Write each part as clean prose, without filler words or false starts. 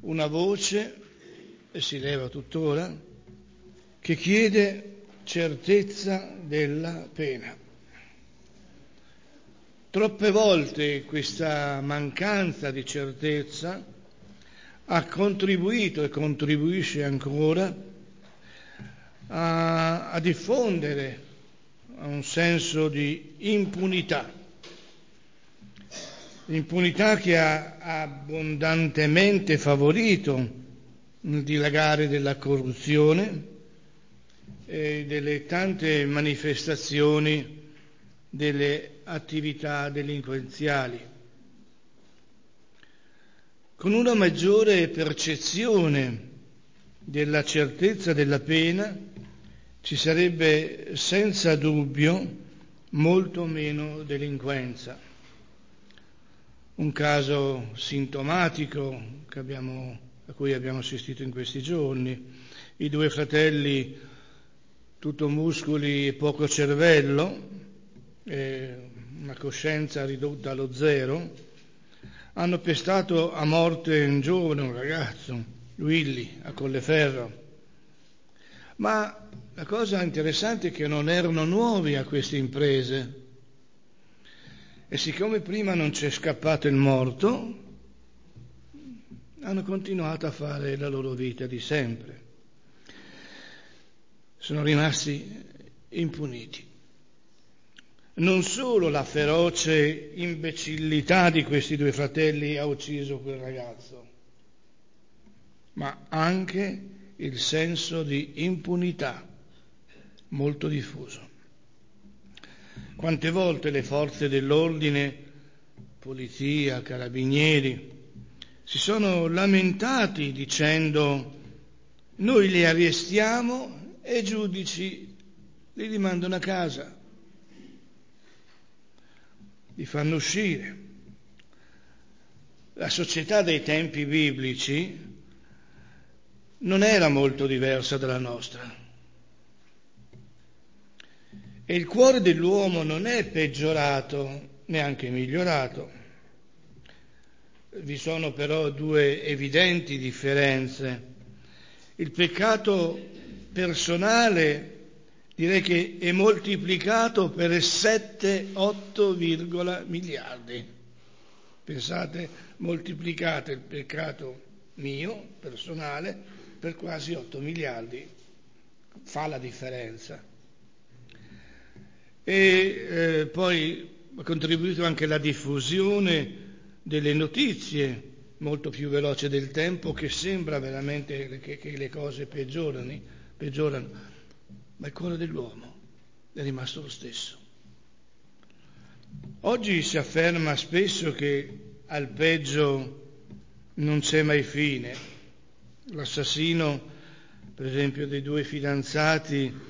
una voce, e si leva tuttora, che chiede certezza della pena. Troppe volte questa mancanza di certezza ha contribuito e contribuisce ancora a diffondere un senso di impunità che ha abbondantemente favorito il dilagare della corruzione e delle tante manifestazioni delle attività delinquenziali. Con una maggiore percezione della certezza della pena ci sarebbe senza dubbio molto meno delinquenza. Un caso sintomatico a cui abbiamo assistito in questi giorni: i due fratelli, tutto muscoli e poco cervello, una coscienza ridotta allo zero, hanno pestato a morte un giovane, un ragazzo, Willy, a Colleferro. Ma la cosa interessante è che non erano nuovi a queste imprese, e siccome prima non c'è scappato il morto, hanno continuato a fare la loro vita di sempre. Sono rimasti impuniti. Non solo la feroce imbecillità di questi due fratelli ha ucciso quel ragazzo, ma anche il senso di impunità molto diffuso. Quante volte le forze dell'ordine, polizia, carabinieri, si sono lamentati dicendo: noi li arrestiamo e i giudici li rimandano a casa, li fanno uscire. La società dei tempi biblici non era molto diversa dalla nostra. E il cuore dell'uomo non è peggiorato, neanche migliorato. Vi sono però due evidenti differenze. Il peccato personale direi che è moltiplicato per 7-8 miliardi. Pensate, moltiplicate il peccato mio, personale, per quasi 8 miliardi. Fa la differenza. E poi ha contribuito anche la diffusione delle notizie, molto più veloce del tempo, che sembra veramente che le cose peggiorano, ma il cuore dell'uomo è rimasto lo stesso. Oggi si afferma spesso che al peggio non c'è mai fine. L'assassino, per esempio, dei due fidanzati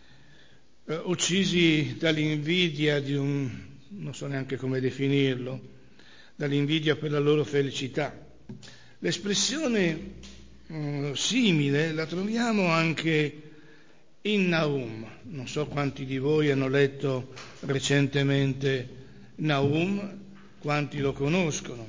uccisi dall'invidia non so neanche come definirlo, dall'invidia per la loro felicità. L'espressione simile la troviamo anche in Nahum. Non so quanti di voi hanno letto recentemente Nahum, quanti lo conoscono,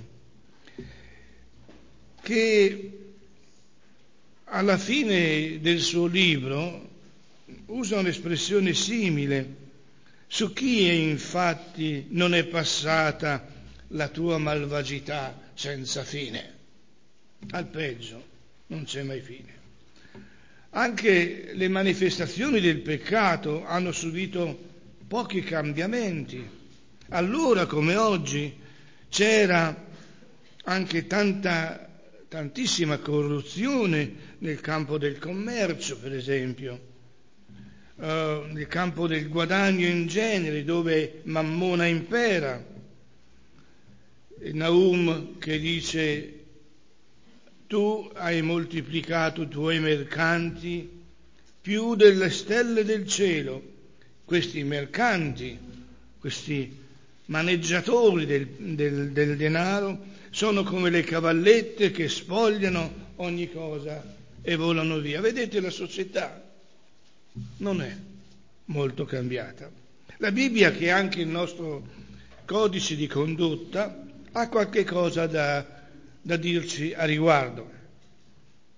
che alla fine del suo libro usa un'espressione simile: su chi infatti non è passata la tua malvagità senza fine? Al peggio non c'è mai fine. Anche le manifestazioni del peccato hanno subito pochi cambiamenti. Allora come oggi c'era anche tantissima corruzione nel campo del commercio, per esempio, nel campo del guadagno in genere, dove Mammona impera. Nahum che dice: tu hai moltiplicato i tuoi mercanti più delle stelle del cielo. Questi mercanti, questi maneggiatori del denaro, sono come le cavallette che spogliano ogni cosa e volano via. Vedete, la società non è molto cambiata. La Bibbia, che è anche il nostro codice di condotta, ha qualche cosa da dirci a riguardo.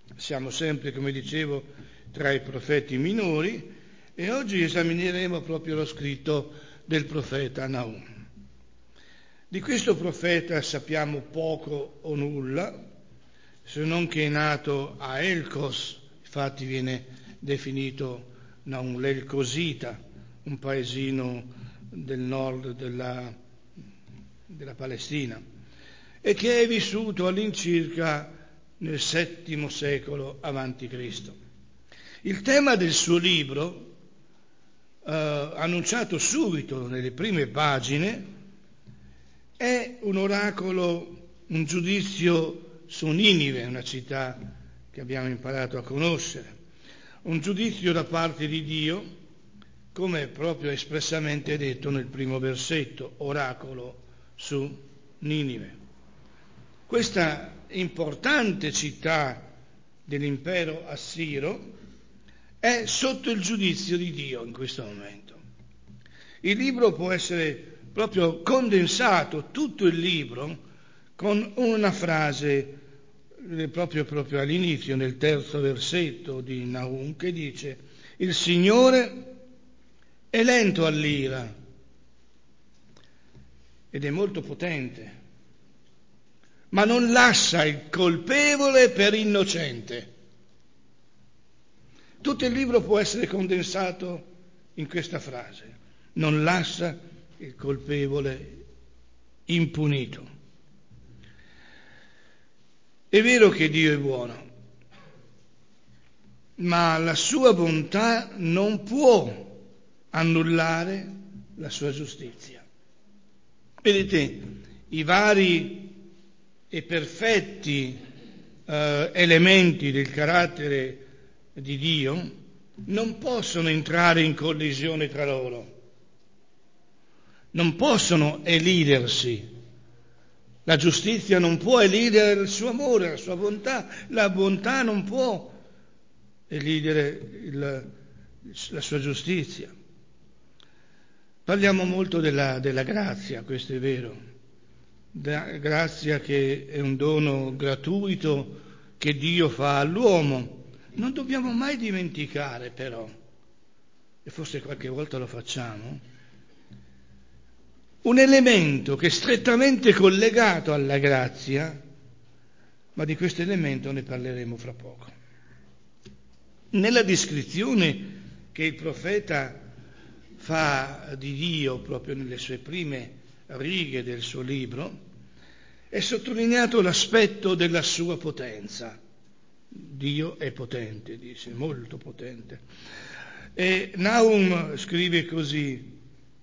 Siamo sempre, come dicevo, tra i profeti minori e oggi esamineremo proprio lo scritto del profeta Naum. Di questo profeta sappiamo poco o nulla, se non che è nato a Elcos, infatti viene definito Naum l'Elcosita, un paesino del nord della Palestina, e che è vissuto all'incirca nel VII secolo avanti Cristo. Il tema del suo libro, annunciato subito nelle prime pagine, è un oracolo, un giudizio su Ninive, una città che abbiamo imparato a conoscere, un giudizio da parte di Dio, come proprio espressamente detto nel primo versetto, oracolo su Ninive. Questa importante città dell'impero assiro è sotto il giudizio di Dio in questo momento. Il libro può essere proprio condensato, tutto il libro, con una frase proprio all'inizio, nel terzo versetto di Naum, che dice: il Signore è lento all'ira ed è molto potente, ma non lascia il colpevole per innocente. Tutto il libro può essere condensato in questa frase: non lascia il colpevole impunito. È vero che Dio è buono, ma la sua bontà non può annullare la sua giustizia. Vedete, i vari e perfetti elementi del carattere di Dio non possono entrare in collisione tra loro, non possono elidersi. La giustizia non può elidere il suo amore, la sua bontà, la bontà non può elidere la sua giustizia. Parliamo molto della grazia, questo è vero, grazia che è un dono gratuito che Dio fa all'uomo. Non dobbiamo mai dimenticare però, e forse qualche volta lo facciamo, un elemento che è strettamente collegato alla grazia, ma di questo elemento ne parleremo fra poco. Nella descrizione che il profeta fa di Dio proprio nelle sue prime righe del suo libro, è sottolineato l'aspetto della sua potenza. Dio è potente, dice, molto potente. E Naum scrive così: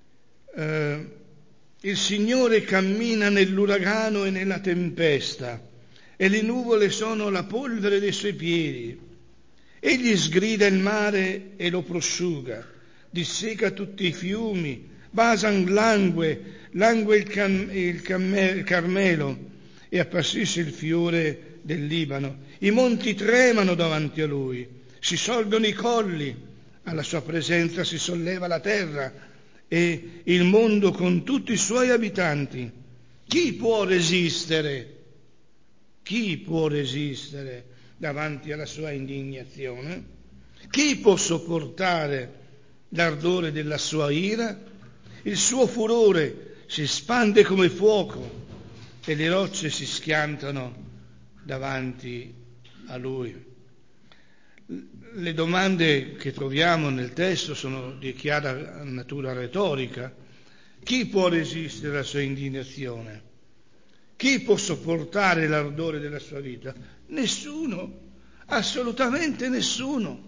il Signore cammina nell'uragano e nella tempesta, e le nuvole sono la polvere dei suoi piedi. Egli sgrida il mare e lo prosciuga, disseca tutti i fiumi. Basan langue il Carmelo e appassisce il fiore del Libano. I monti tremano davanti a lui, si solgono i colli, alla sua presenza si solleva la terra e il mondo con tutti i suoi abitanti. Chi può resistere? Chi può resistere davanti alla sua indignazione? Chi può sopportare l'ardore della sua ira? Il suo furore si spande come fuoco e le rocce si schiantano davanti a lui. Le domande che troviamo nel testo sono di chiara natura retorica. Chi può resistere alla sua indignazione? Chi può sopportare l'ardore della sua vita? Nessuno, assolutamente nessuno.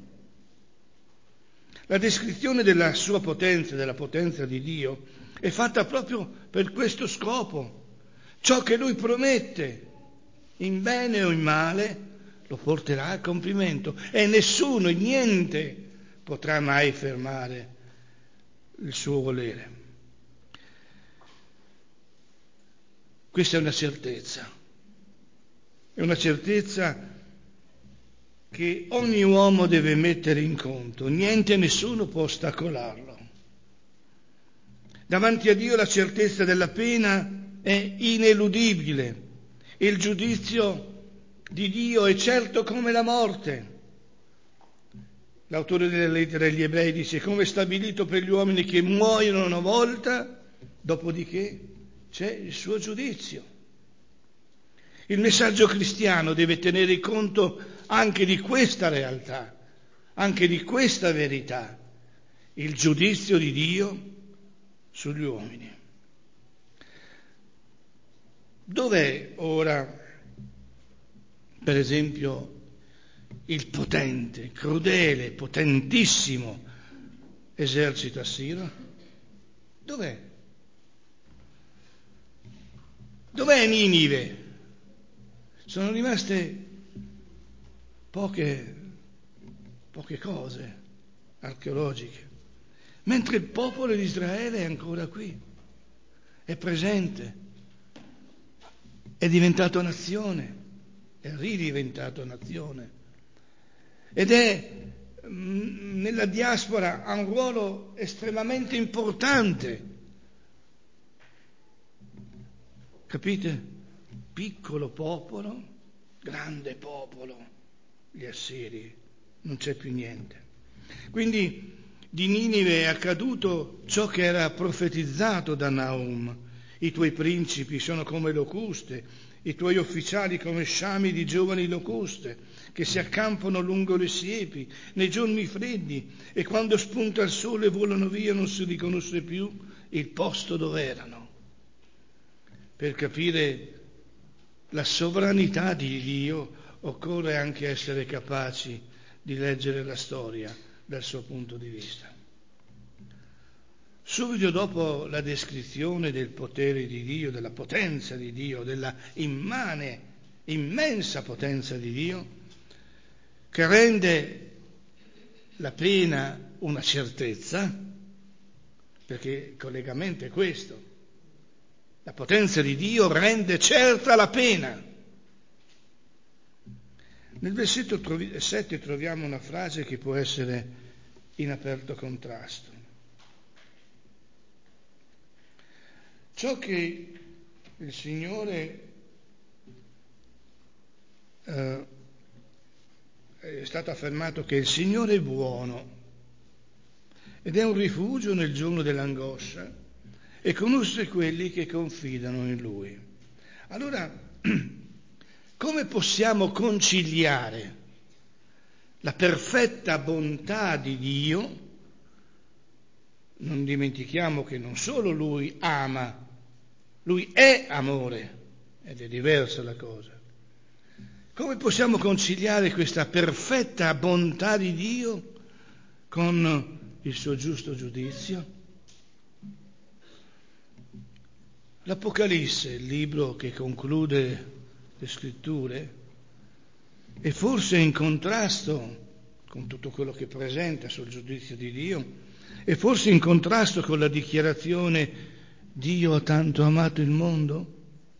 La descrizione della sua potenza, della potenza di Dio, è fatta proprio per questo scopo. Ciò che Lui promette, in bene o in male, lo porterà a compimento e nessuno e niente potrà mai fermare il suo volere. Questa è una certezza che ogni uomo deve mettere in conto, niente e nessuno può ostacolarlo. Davanti a Dio la certezza della pena è ineludibile, il giudizio di Dio è certo come la morte. L'autore delle lettere agli Ebrei dice: come è stabilito per gli uomini che muoiono una volta, dopodiché c'è il suo giudizio. Il messaggio cristiano deve tenere conto anche di questa realtà, anche di questa verità, il giudizio di Dio sugli uomini. Dov'è ora, per esempio, il potente, crudele, potentissimo esercito assiro? Dov'è? Dov'è Ninive? Sono rimaste poche cose archeologiche, mentre il popolo di Israele è ancora qui, è presente, è diventato nazione, è ridiventato nazione, ed è nella diaspora, ha un ruolo estremamente importante. Capite? Piccolo popolo, grande popolo, gli assiri, non c'è più niente. Quindi di Ninive è accaduto ciò che era profetizzato da Naum: i tuoi principi sono come locuste, i tuoi ufficiali come sciami di giovani locuste che si accampano lungo le siepi nei giorni freddi, e quando spunta il sole volano via, non si riconosce più il posto dove erano. Per capire la sovranità di Dio occorre anche essere capaci di leggere la storia dal suo punto di vista. Subito dopo la descrizione del potere di Dio, della potenza di Dio, della immensa potenza di Dio, che rende la pena una certezza, perché il collegamento è questo: la potenza di Dio rende certa la pena. Nel versetto 7 troviamo una frase che può essere in aperto contrasto. Ciò che il Signore è stato affermato che il Signore è buono ed è un rifugio nel giorno dell'angoscia e conosce quelli che confidano in Lui. Allora, come possiamo conciliare la perfetta bontà di Dio? Non dimentichiamo che non solo Lui ama, Lui è amore, ed è diversa la cosa. Come possiamo conciliare questa perfetta bontà di Dio con il suo giusto giudizio? L'Apocalisse, il libro che conclude le scritture, è forse in contrasto con tutto quello che presenta sul giudizio di Dio, è forse in contrasto con la dichiarazione Dio ha tanto amato il mondo?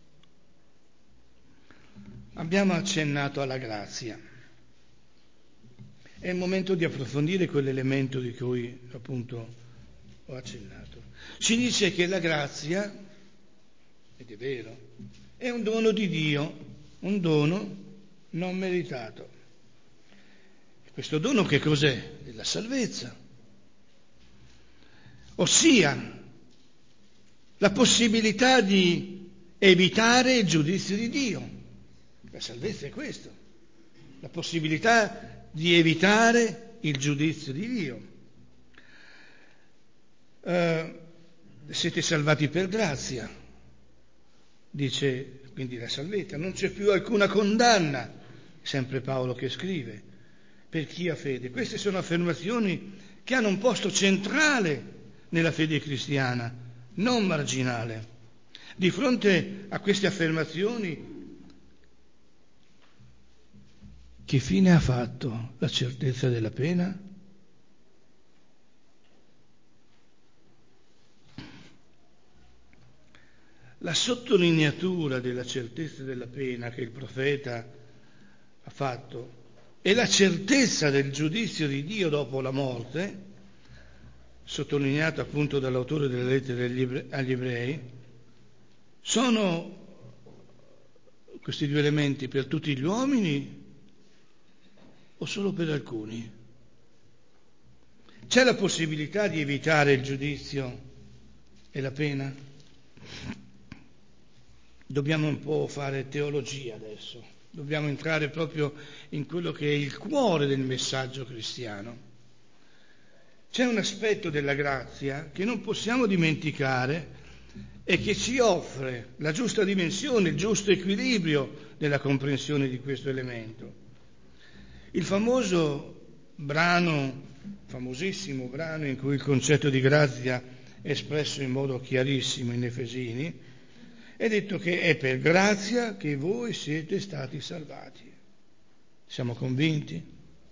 Abbiamo accennato alla grazia. È il momento di approfondire quell'elemento di cui appunto ho accennato. Ci dice che la grazia, ed è vero, è un dono di Dio, un dono non meritato. E questo dono che cos'è? È la salvezza, ossia la possibilità di evitare il giudizio di Dio. La salvezza è questo, la possibilità di evitare il giudizio di Dio. Siete salvati per grazia, dice quindi la salvezza, non c'è più alcuna condanna, sempre Paolo che scrive, per chi ha fede. Queste sono affermazioni che hanno un posto centrale nella fede cristiana, non marginale. Di fronte a queste affermazioni, che fine ha fatto la certezza della pena? La sottolineatura della certezza della pena che il profeta ha fatto e la certezza del giudizio di Dio dopo la morte, sottolineata appunto dall'autore delle lettere agli Ebrei, sono questi due elementi per tutti gli uomini o solo per alcuni? C'è la possibilità di evitare il giudizio e la pena? Dobbiamo un po' fare teologia adesso, dobbiamo entrare proprio in quello che è il cuore del messaggio cristiano. C'è un aspetto della grazia che non possiamo dimenticare e che ci offre la giusta dimensione, il giusto equilibrio nella comprensione di questo elemento. Il famosissimo brano in cui il concetto di grazia è espresso in modo chiarissimo in Efesini, è detto che è per grazia che voi siete stati salvati. Siamo convinti?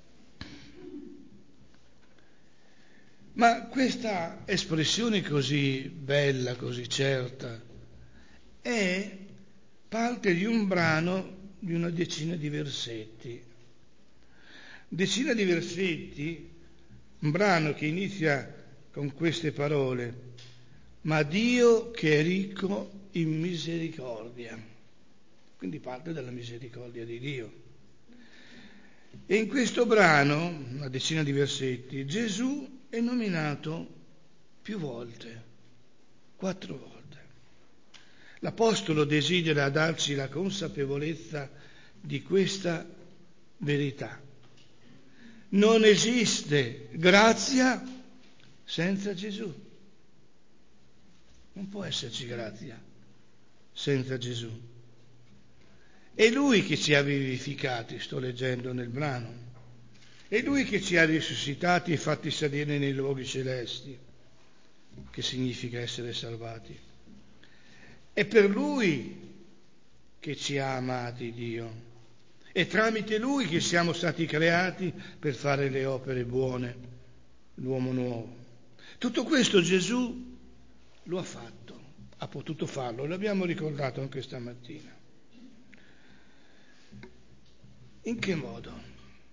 Ma questa espressione così bella, così certa, è parte di un brano di una decina di versetti. Decina di versetti, un brano che inizia con queste parole: ma Dio che è ricco in misericordia. Quindi parte dalla misericordia di Dio. E in questo brano, una decina di versetti, Gesù è nominato più volte, 4 volte. L'Apostolo desidera darci la consapevolezza di questa verità. Non esiste grazia senza Gesù. Non può esserci grazia senza Gesù. È Lui che ci ha vivificati, sto leggendo nel brano. È Lui che ci ha risuscitati e fatti salire nei luoghi celesti, che significa essere salvati. È per Lui che ci ha amati Dio. È tramite Lui che siamo stati creati per fare le opere buone, l'uomo nuovo. Tutto questo Gesù lo ha fatto, ha potuto farlo, l'abbiamo ricordato anche stamattina. In che modo?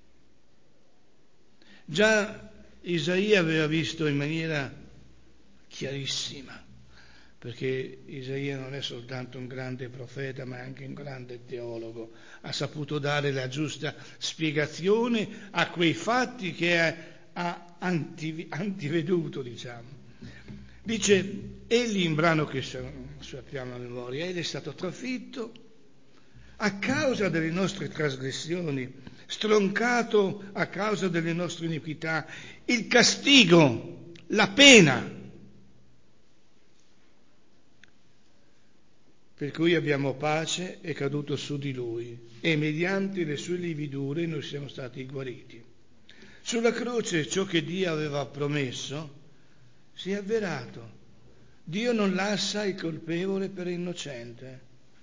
Già Isaia aveva visto in maniera chiarissima, perché Isaia non è soltanto un grande profeta, ma è anche un grande teologo, ha saputo dare la giusta spiegazione a quei fatti che ha antiveduto, diciamo. Dice, egli, in brano che sappiamo a memoria, egli è stato trafitto a causa delle nostre trasgressioni, stroncato a causa delle nostre iniquità. Il castigo, la pena per cui abbiamo pace è caduto su di Lui e mediante le sue lividure noi siamo stati guariti. Sulla croce ciò che Dio aveva promesso si è avverato. Dio non lascia il colpevole per innocente.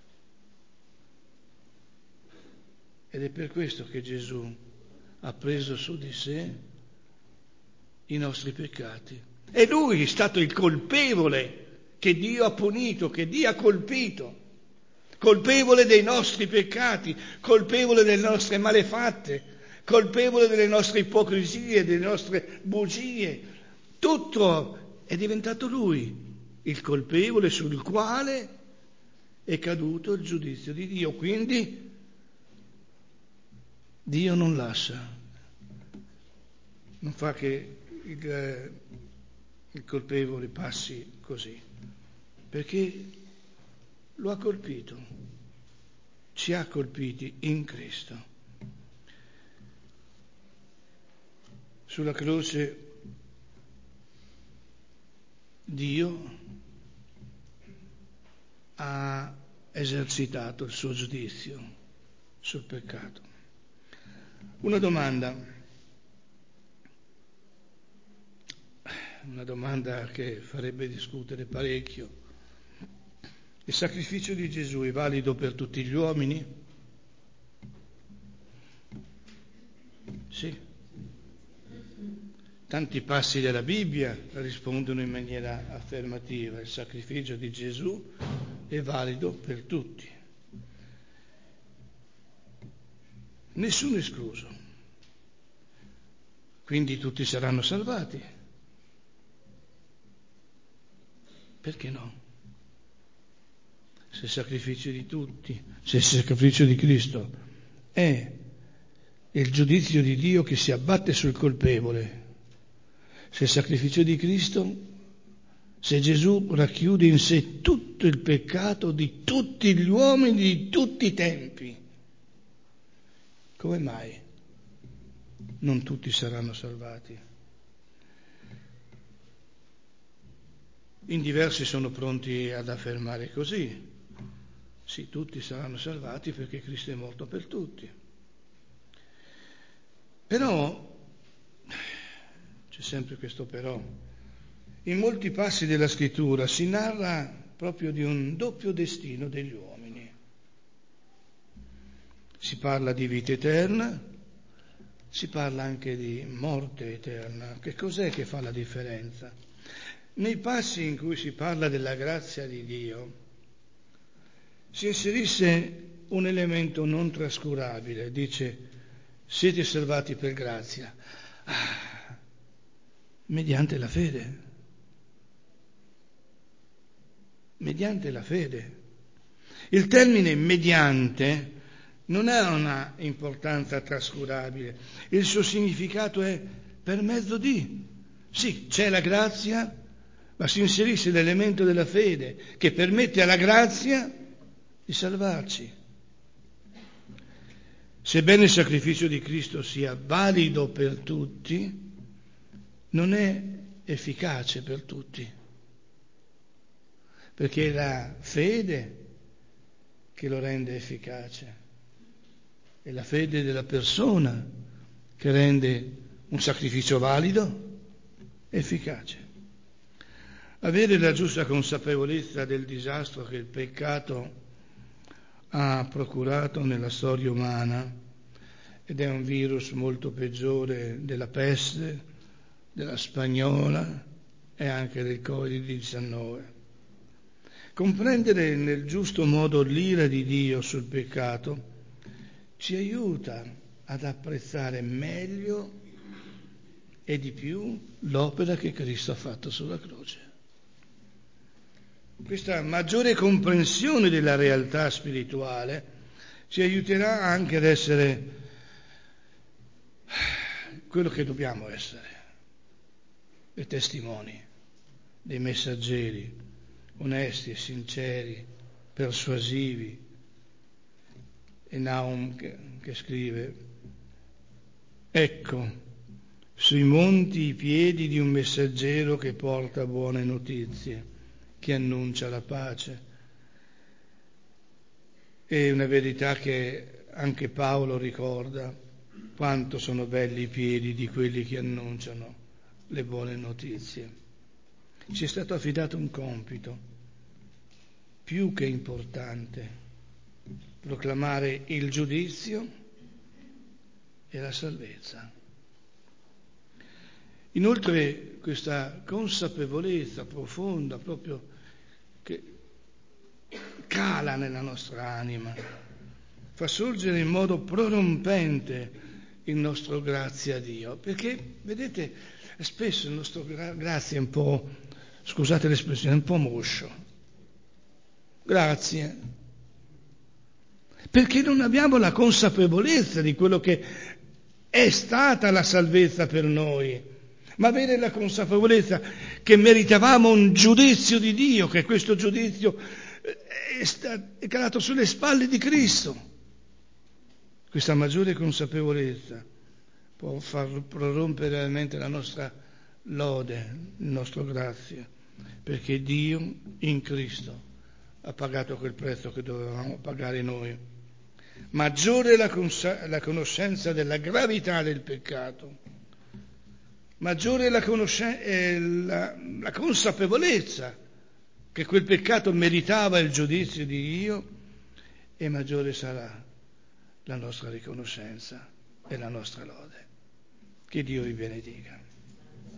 Ed è per questo che Gesù ha preso su di sé i nostri peccati. E Lui è stato il colpevole che Dio ha punito, che Dio ha colpito, colpevole dei nostri peccati, colpevole delle nostre malefatte, colpevole delle nostre ipocrisie, delle nostre bugie. Tutto è diventato Lui, il colpevole sul quale è caduto il giudizio di Dio. Quindi Dio non lascia, non fa che il colpevole passi così, perché lo ha colpito, ci ha colpiti in Cristo. Sulla croce Dio ha esercitato il suo giudizio sul peccato. Una domanda che farebbe discutere parecchio. Il sacrificio di Gesù è valido per tutti gli uomini? Sì. Tanti passi della Bibbia rispondono in maniera affermativa. Il sacrificio di Gesù è valido per tutti. Nessuno escluso. Quindi tutti saranno salvati. Perché no? se il sacrificio di tutti, se il sacrificio di Cristo è il giudizio di Dio che si abbatte sul colpevole, se il sacrificio di Cristo, se Gesù racchiude in sé tutto il peccato di tutti gli uomini di tutti i tempi, come mai non tutti saranno salvati? In diversi sono pronti ad affermare così. Sì, tutti saranno salvati perché Cristo è morto per tutti. Però, c'è sempre questo però, in molti passi della Scrittura si narra proprio di un doppio destino degli uomini. Si parla di vita eterna, si parla anche di morte eterna. Che cos'è che fa la differenza? Nei passi in cui si parla della grazia di Dio si inserisce un elemento non trascurabile, dice siete salvati per grazia, mediante la fede. Mediante la fede. Il termine mediante non ha una importanza trascurabile, il suo significato è per mezzo di. Sì, c'è la grazia, ma si inserisce l'elemento della fede che permette alla grazia di salvarci. Sebbene il sacrificio di Cristo sia valido per tutti, non è efficace per tutti, perché è la fede che lo rende efficace, è la fede della persona che rende un sacrificio valido efficace. Avere la giusta consapevolezza del disastro che il peccato ha procurato nella storia umana, ed è un virus molto peggiore della peste, della spagnola e anche del Covid-19. Comprendere nel giusto modo l'ira di Dio sul peccato ci aiuta ad apprezzare meglio e di più l'opera che Cristo ha fatto sulla croce. Questa maggiore comprensione della realtà spirituale ci aiuterà anche ad essere quello che dobbiamo essere, dei testimoni, dei messaggeri, onesti e sinceri, persuasivi. E Naum che scrive: ecco, sui monti i piedi di un messaggero che porta buone notizie, che annuncia la pace. È una verità che anche Paolo ricorda, quanto sono belli i piedi di quelli che annunciano le buone notizie. Ci è stato affidato un compito più che importante: proclamare il giudizio e la salvezza. Inoltre questa consapevolezza profonda proprio che cala nella nostra anima, fa sorgere in modo prorompente il nostro grazie a Dio, perché vedete spesso il nostro grazie è un po', scusate l'espressione, un po' moscio. Grazie. Perché non abbiamo la consapevolezza di quello che è stata la salvezza per noi, ma avere la consapevolezza che meritavamo un giudizio di Dio, che questo giudizio è calato sulle spalle di Cristo. Questa maggiore consapevolezza può far prorompere realmente la nostra lode, il nostro grazie, perché Dio in Cristo ha pagato quel prezzo che dovevamo pagare noi. Maggiore la conoscenza della gravità del peccato, maggiore la consapevolezza che quel peccato meritava il giudizio di Dio, e maggiore sarà la nostra riconoscenza e la nostra lode. Che Dio vi benedica.